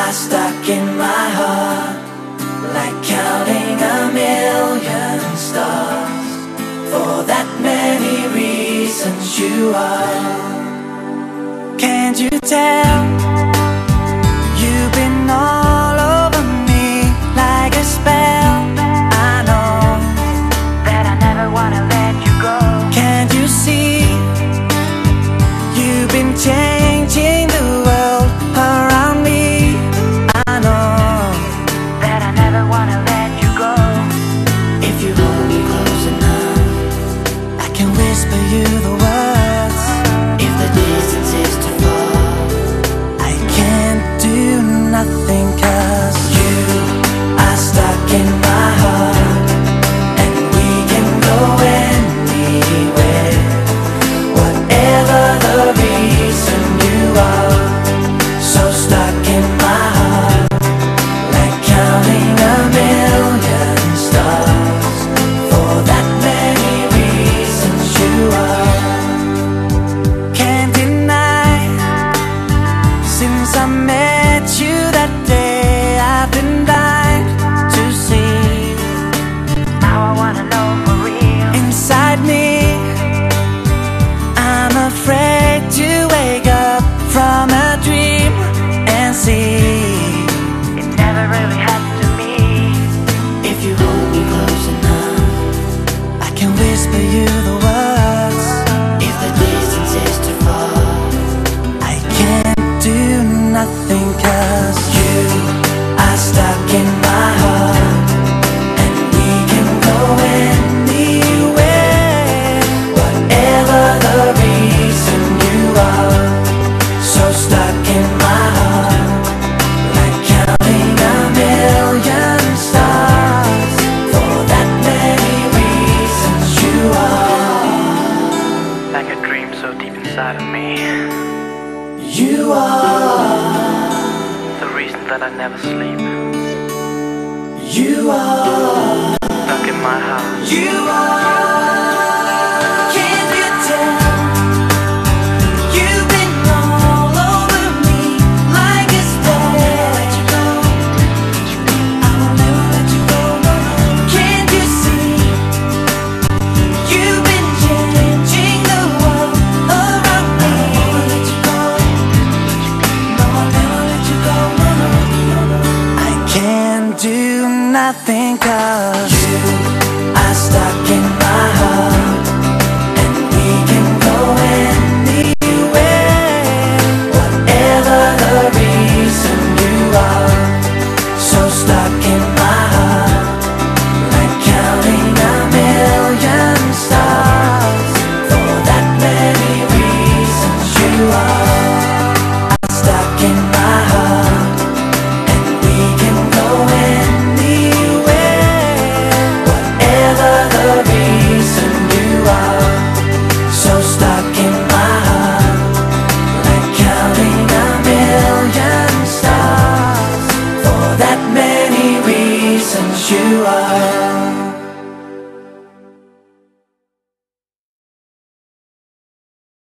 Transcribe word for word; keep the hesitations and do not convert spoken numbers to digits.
are stuck in my heart, like counting a million stars. For that many reasons you are. Can't you tell? You've been all over me like a spell. I know that I never wanna let you go. Can't you see? You've been changing the world around me. I know that I never wanna let you go. If you hold me close enough, I can whisper you the words. If the distance is too far, I can't do nothing, 'cause you are stuck in my heart, and we can go anywhere. Whatever the reason, you are so stuck in my heart, like counting a million stars. For that many reasons you are. Can't deny, since I met you that day, I've been blind to see. Now I wanna know for real. Inside me, I'm afraid to wake up from a dream and see it never really happened to me. If you hold me close enough, I can whisper you the words. If the distance is too far, I can't do nothing, 'cause you are stuck in my heart, and we can go anywhere. Whatever the reason, you are so stuck in my heart, like counting a million stars. For that many reasons, you are like a dream so deep inside of me. You are, The reason that I never sleep. you are, Stuck in my house. you are. Can't you tell? You've been all over me like a spell. I will never let you go. I will never let you go. No, no. Can't you see? You've been changing the world around me. I won't let you go. No, I'll never let you go. No, no, no, no. I can't do nothing, 'cause you are stuck in my heart, and we can go anywhere. Whatever the reason, you are so stuck in my heart, like counting a million stars. For that many reasons, you are stuck in my heart, and we can go anywhere. Whatever the reason, you are so stuck in my heart, like counting a million stars. For that many reasons, you are.